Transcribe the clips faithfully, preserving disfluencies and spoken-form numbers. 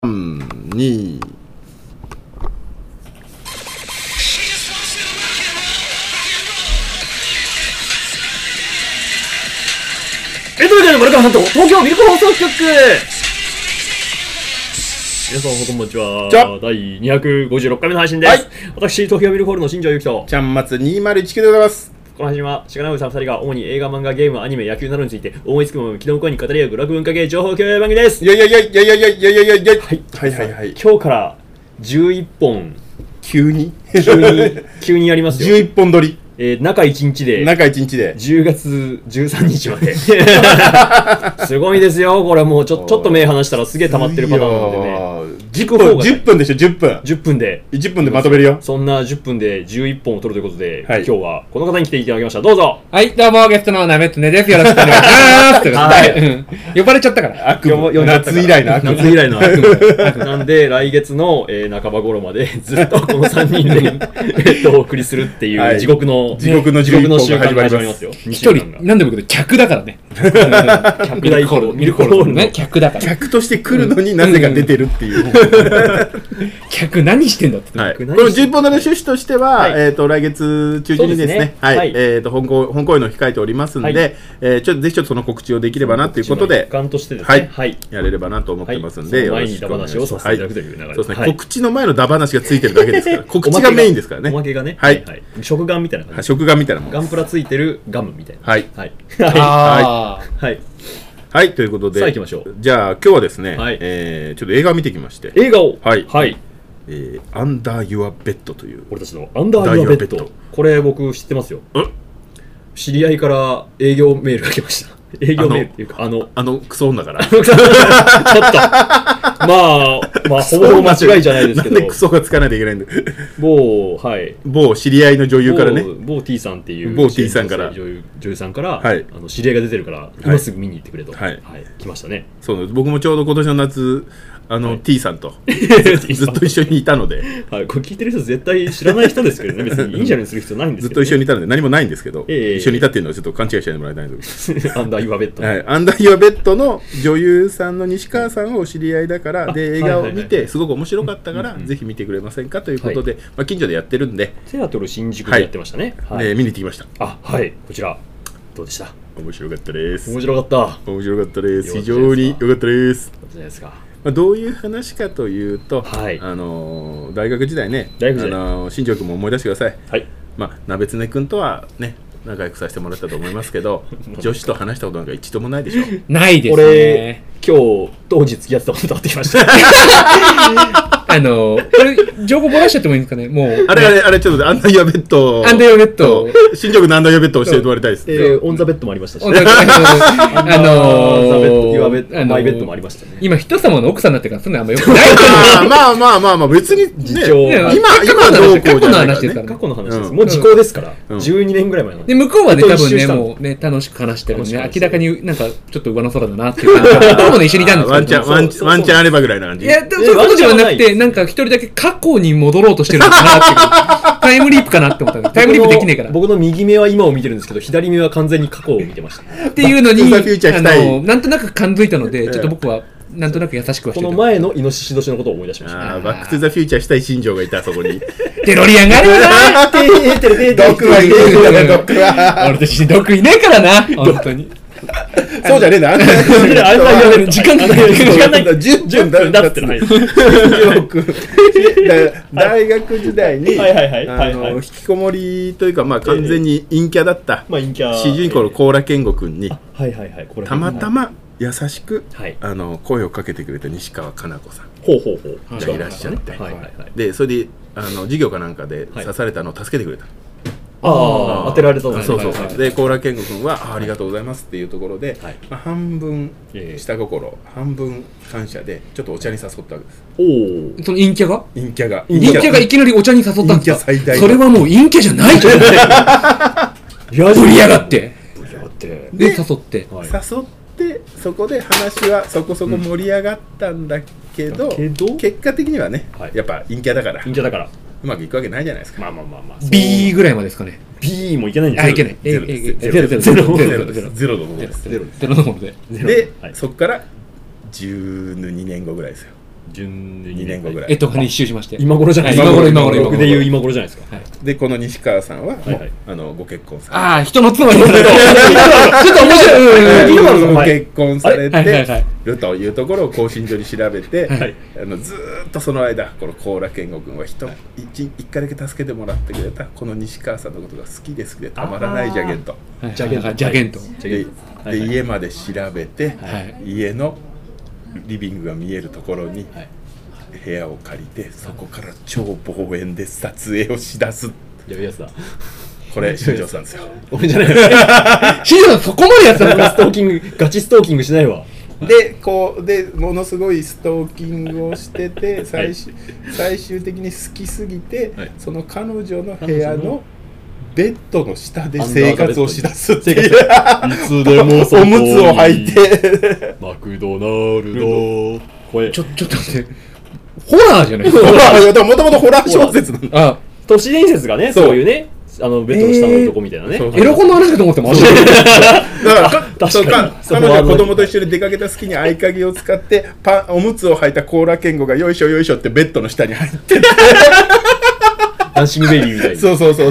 にえというわけで、丸川さんと東京ミルク放送局、皆さんこんばんちは。 じゃだいにひゃくごじゅうろっかいめの配信です。 はい、 私、東京ミルクホールの新庄ゆきとちゃんまつにまるいちきゅうでございます。 この配信は、しがないおじさんふたりが主に映画、漫画、ゲーム、アニメ、野球などについて思いつくもの、気の向こうに語り合う娯楽文化系情報共有番組です。 いやいやいやいやいやいやいやいやいやいや、 はいはいはいはい。 今日からじゅういっぽん急に急に急にやりますよ。 じゅういっぽん撮り、 えー、中いちにちで中いちにちでじゅうがつじゅうさんにちまで。すごいですよ。これもうちょちょっと目離したらすげえ溜まってるパターンなんでね。 じゅっぷんじゅっぷんでしょ。じゅっぷんじゅっぷんでじゅっぷんでまとめるよ。 そんなじゅっぷんでじゅういっぽんを撮るということで、 はい、 今日はこの方に来ていただきました。どうぞ。 はい、どうも、ゲストのなめつねです。よろしくお願いします。はい、呼ばれちゃったから。 悪夢。夏以来の悪夢。 夏以来の悪夢。なんで、来月の、えー、半ば頃までずっとこのさんにんで、えっと、お送りするっていう地獄の、 地獄の地獄の習慣が始まりますよ。 一人、なんでもいいけど、客だからね。 客大ホール、ミルクホールね、客だから。 客として来るのになぜか出てるっていう。 客何してんだって。 はい、このじゅっぽんの趣旨としては、はい、えーと来月中旬にですね、ね、はい、はい、えーと本公本公演の控えておりますんで、はい、えー、ちょっとぜひちょっとその告知をできればなということで、 一環としてですね、 ね、 はい、やれればなと思ってますんで、 はい、前にダ話をさせていただくという流れ、 はい、そうですね、告知の前のダ話がついてるだけですから告知がメインですからね。 おまけがね、 はい、 はい、食玩みたいな感じ、 食玩みたいなもん、 ガンプラついてるガムみたいな、 はいはいはいはいはい、ということで、 さあ行きましょう。 じゃあ今日はですね、 はい、 えー、ちょっと映画を見てきまして、 映画を、 はいはい、 えー、アンダー・ユア・ベッドという、 俺たちのアンダー・ユア・ベッド、これ僕知ってますよ。知り合いから営業メールが来ました。営業メールっていうか、あのあのクソ女からちょっとまあまあほぼほぼ間違いじゃないですけど、 なんでクソがつかないといけないんだ。 某はい某知り合いの女優からね、 某 T さんっていう某 T さんから女優女優さんから、 はい、 あの知り合いが出てるから今すぐ見に行ってくれと、 はいはい、来ましたね。 そうです。僕もちょうど今年の夏あの、はい、T さんとずっと一緒にいたので、 はい、これ聞いてる人絶対知らない人ですけどね、別にいいじゃないする必要ないんですけど、ね、 ずっと一緒にいたので何もないんですけど、 えー、 一緒にいたっていうのはちょっと勘違いしないでもらいたいんですけどアンダー・ユア・ベッド、 はい、アンダー・ユア・ベッドの女優さんの西川さんをお知り合いだからで映画を見てすごく面白かったからぜひ見てくれませんかということで、はい、まあ、近所でやってるんでセアトル新宿でやってましたね、 はいはい、で見に行ってきました。 あ、はい、こちらどうでした？ 面白かったです。 面白かった面白かったです。非常に良かったです。 じゃないですか。 まあ、どういう話かというと、 はい、 あのー、大学時代ね、 大学時代、 あのー、新庄君も思い出してください。 はい、 まあ、鍋つね君とはね仲良くさせてもらったと思いますけど女子と話したことなんか一度もないでしょ。 ないですね。 俺今日当時付き合ってたことと会ってきましたあのー、これ情報漏らしちゃってもいいんですかね。もうあれあれあれちょっとアンダー・ユア・ベッドアンダー・ユア・ベッド新庄君のアンダー・ユア・ベッドを教えてもらいたいです。 えー、オン・ザ・ベッドもありましたし、 あのー、 ザ・ベッド、ユア・ベッド、マイ・ベッドもありましたね。 今人様の奥さんになってからそんなあんまよくないまあまあまあまあ別に、ね、今今どうこうじゃないからね。 過去の話です。もう時効ですから、じゅうにねんぐらい前の。 で向こうはね多分ねもうね楽しく話してるんで、明らかになんかちょっと上の空だなっていう感じで僕もね一緒にいたんですけど、 ワンチャンワンチャンワンチャンあればぐらいな感じ。 いやでもそういうことではなくて、なんか一人だけ過去に戻ろうとしてるのかなっていうタイムリープかなって思ったんです。タイムリープできねえから。 僕の右目は今を見てるんですけど、左目は完全に過去を見てました。 っていうのにバックトゥザフューチャーしたい。 あのなんとなく感づいたので、ちょっと僕はなんとなく優しくはしてこの前のイノシシ年のことを思い出しました。 あバックトゥザフューチャーしたい新庄がいたそこに。 デロリアンがあるよな。 毒はいねえよな毒は。 俺たち毒いねえからな本当に。 そうじゃねえな。あんな時間ない時間ないじゅっぷんだってない。 大学時代に引きこもりというかまあ完全に陰キャだった主人公の高良健吾君にたまたま優しくあの声をかけてくれた西川かな子さんがいらっしゃって、でそれであの授業かなんかで刺されたのを助けてくれた。 ああ当てられたのね。 そうそうそう。で高良健吾君はありがとうございますっていうところで、まあ半分下心半分感謝でちょっとお茶に誘ったわけです。 おお。その陰キャが？ 陰キャが陰キャがいきなりお茶に誘ったんですか？それはもう陰キャじゃないじゃない。ぶりやがって。 ぶりやがって。 で誘って。 誘ってそこで話はそこそこ盛り上がったんだけど、結果的にはねやっぱ陰キャだから。 陰キャだから。 うまくいくわけないじゃないですか。 まあまあまあまあ。 B ぐらいまでですかね。 B もいけないんですよ。あ、いけない。ゼロゼロゼロゼロゼロのものです。 ゼロのもので。 で、そこからじゅうにねんごぐらいですよ。 にねんごぐらい。 えっとがね一周しまして。 今頃じゃないですか。今頃今頃僕で言う今頃じゃないですか。 でこの西川さんはあのご結婚されて。 ああ人の妻ですけど。ちょっと面白い。 ご結婚されてるというところを更新所に調べて、あのずっとその間この高良健吾君は人一一回だけ助けてもらってくれたこの西川さんのことが好きで好きでたまらないジャゲント。 ジャゲント。ジャゲント。 で家まで調べて家のリビングが見えるところに部屋を借りてそこから超望遠で撮影をしだす。 やべやつだ。 これ新庄さんですよ。 俺じゃないよ。 新庄さんそこまでやったのか。 ストーキングガチストーキングしないわ。 でこうでものすごいストーキングをしてて最終最終的に好きすぎてその彼女の部屋のベッドの下で生活をしだすっていう。いつでもおむつを履いてマクドナルド。これちょちょっと待って。ホラーじゃないですか。もともとホラー小説なんだ。都市伝説がね、そういうね、あのベッドの下の男みたいなね。 エロコの話だと思ってました。 だから確かに彼女は子供と一緒に出かけた隙に合鍵を使ってパおむつを履いた高良健吾がよいしょよいしょってベッドの下に入ってて。 ダンシングベイビーみたいな。 そうそうそう。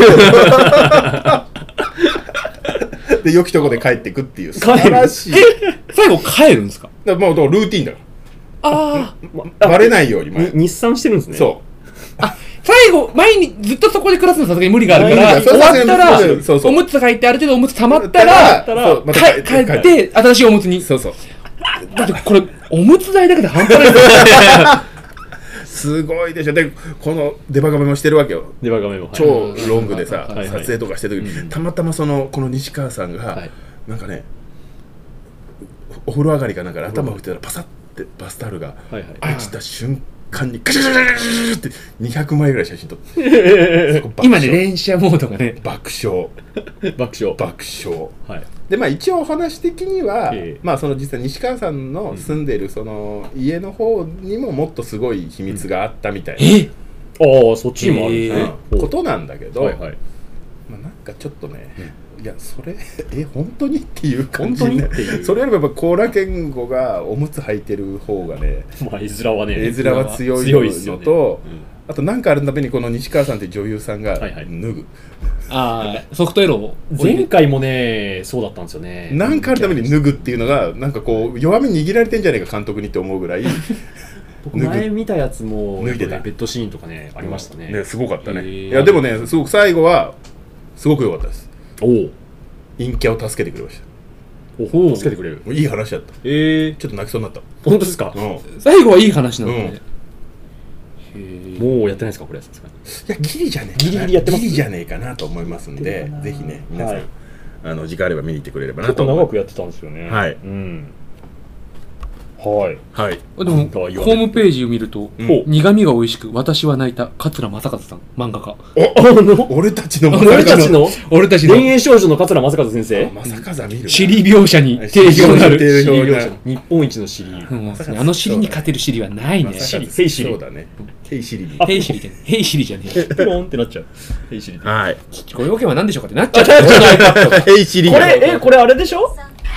で良きとこで帰ってくっていう素晴らしい。 最後帰るんですか。 だからもうルーティンだから。 ああ、バレないように日産してるんですね。 そう。 あ、最後前にずっとそこで暮らすのさすがに無理があるから終わったらおむつ履いてある程度おむつ溜まったら帰って新しいおむつに。 そうそう。 だってこれおむつ代だけで半端ないですすごいでしょ。でこのデバガメもしてるわけよ。 デバガメも超ロングでさ撮影とかしてる時にたまたまそのこの西川さんがなんかねお風呂上がりかなんか頭を拭いてたらパサッてバスタオルが落ちた瞬間にガシャガシャガシャってにひゃくまいぐらい写真撮って今ね連写モードがね爆笑爆笑爆笑。でまあ一応お話的にはまあその実際西川さんの住んでるその家の方にももっとすごい秘密があったみたいな。 えああそっちにもあるんですね。 ことなんだけどまあなんかちょっとねいやそれえ本当にっていう感じで、それよりもやっぱ高良健吾がおむつ履いてる方がね、 まあ絵面はね絵面は強いのと、あと何かあるたびにこの西川さんって女優さんが脱ぐ。 ああソフトエロ前回もねそうだったんですよね。 何かあるたびに脱ぐっていうのがなんかこう弱み握られてんじゃないか監督にって思うぐらい。 僕前見たやつも脱いでたベッドシーンとかねありましたね。 ねすごかったね。いやでもねすごく最後はすごく良かったです。おお陰キャを助けてくれました。 おお助けてくれる。 いい話だった。 ええちょっと泣きそうになった。 本当ですか。 最後はいい話なんで。 もうやってないですかこれ。 いやギリじゃねえ。 ギリギリやってます。 ギリじゃねえかなと思いますんで、ぜひね皆さんあの時間あれば見に行ってくれればなと。 長くやってたんですよね。 はい。 うん。はいはい。 でもホームページを見ると苦味が美味しく私は泣いた桂正和さん漫画家。 お俺たちの俺たちの俺たちの恋愛少女の桂正和先生。 正和見る。 尻描写に定評なる。 日本一の尻。 あの尻に勝てる尻はないね。 ヘイシリ。そうだね。ヘイシリ。 ヘイシリじゃねえ。ヘイシリじゃねえ。 ピロンってなっちゃう。ヘイシリ。 はい。 ご用件は何でしょうかってなっちゃう。 ヘイシリ。 これえこれあれでしょ？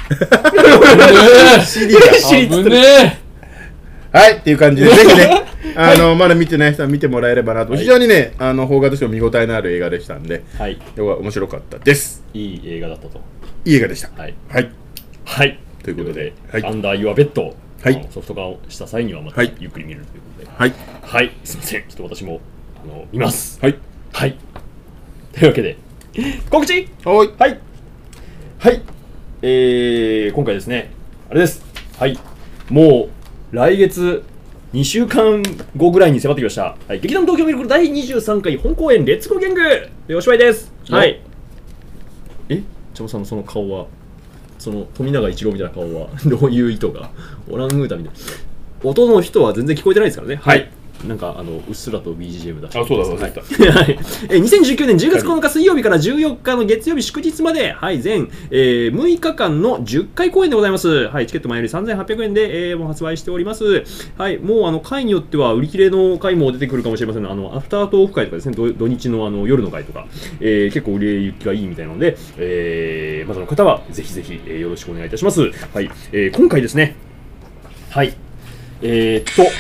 シリが。 危ねえ。 はいっていう感じでぜひねあのまだ見てない人は見てもらえればなと。非常にねあの邦画としても見応えのある映画でしたんで、はい、面白かったです。 いい映画だったと。 いい映画でした。 はいはいはいということでアンダー・ユア・ベッドソフト化をした際にはまたゆっくり見るということで、はいはいすみませんちょっと私もあの見ます。はいはいというわけで告知はいはいはいえー今回ですねあれですはいもう来月にしゅうかんごぐらいに迫ってきました、はい、劇団東京ミルクルだいにじゅうさんかい本公演レッツゴーギャングでおしまいです。はいえちゃまさんのその顔はその富永一郎みたいな顔はどういう意図がオランウータンみたいな音の人は全然聞こえてないですからね。はいなんかあのうっすらと ビージーエム 出してあそうだそうだはいえにせんじゅうきゅうねんじゅうがつこのか水曜日からじゅうよっかの月曜日祝日まではい全、えー、むいかかんのじゅっかい公演でございます。はいチケット前よりさんぜんはっぴゃくえんで、えー、もう発売しております。はいもうあの回によっては売り切れの回も出てくるかもしれません。あのアフタートーク会とかですね土土日のあの夜の回とか、えー、結構売れ行きがいいみたいなので、えー、まだの方はぜひぜひ、えー、よろしくお願いいたします。はい、えー、今回ですねはいえー、っと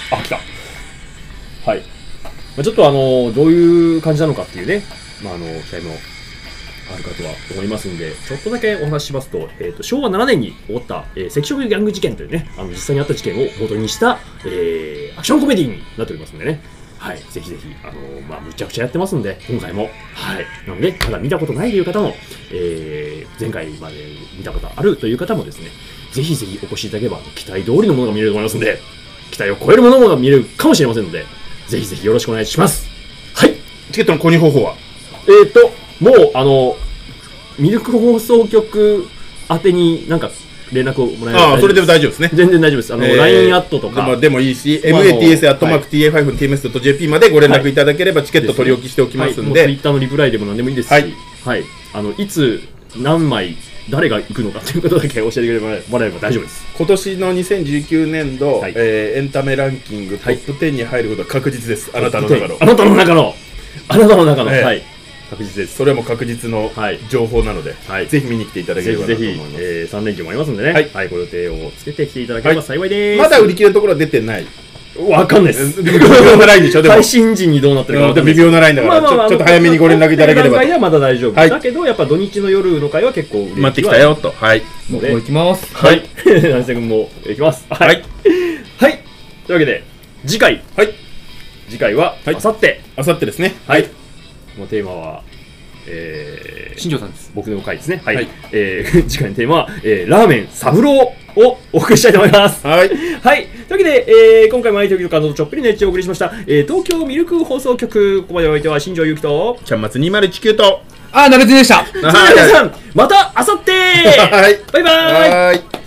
あ、来た。はい。まあ、ちょっとあの、どういう感じなのかっていうね、まあ、あの、期待もあるかとは思いますんで、ちょっとだけお話ししますと、えっと、しょうわななねんに起こった、えー、赤色ギャング事件というね、あの、実際にあった事件を元にした、えー、アクションコメディになっておりますんでね。はい。ぜひぜひ、あのー、まあ、むちゃくちゃやってますんで、今回も。はい。なので、まだ見たことないという方も、えー、前回まで見たことあるという方もですね、ぜひぜひお越しいただければ、期待通りのものが見れると思いますんで、期待を超えるものが見れるかもしれませんので、ぜひぜひよろしくお願いします。はい。 チケットの購入方法はえっと、もう、あの、ミルク放送局宛てになんか、連絡をもらえればああ、それでも大丈夫ですね。 全然大丈夫です。あの、えー、ライン アットとか。 でも、でもいいし、エムエーティーエス アットマーク ティーエーファイブ ティーエムエス ドット ジェーピー までご連絡いただければ、チケット取り置きしておきますんで。 ツイッターのリプライでも何でもいいですし、はい。はい、あの、いつ、何枚、誰が行くのかということだけ教えてくればもらえれば大丈夫です。 今年のにせんじゅうきゅうねんど、はい、えー、エンタメランキングトップじゅうに入ることは確実です。あなたの中の。 あなたの中の。あなたの中の。はい。確実です。 それはもう確実の情報なので、はい、ぜひ見に来ていただければなと思います。 ぜひ、えー、さん連休もありますんでね、はい、はい、ご予定をつけてきていただければ幸いです。 はい、まだ売り切れのところは出てない。 わかんないです。 微妙なラインでしょ、でも。 配信時にどうなってるか分かんない。 微妙なラインだから、まあまあまあ、ちょっと早めにご連絡いただければ。 段階ではまだ大丈夫。はい、だけど、やっぱ土日の夜の会は結構売り切れ。 待ってきたよと。はい。 もう行きます。 はい。成瀬君も行きます。はい。はい。というわけで、次回。はい。次回は、あさって。 あさってですね。 はい。もうテーマは、えー、 新庄さんです。 僕の回ですね。はい。はい、えー、次回のテーマは、えー、ラーメン三郎をお送りしたいと思います。 はい。 はい。というわけで、えー、今回も相手と感動とちょっぴり熱中をお送りしました。えー、東京ミルク放送局、ここまでお相手は新庄ゆうきと、 ちゃんまつにまるいちきゅうと、 あー、なべつでした。 それでは皆さん、またあさってはい。 バイバーイ。はい。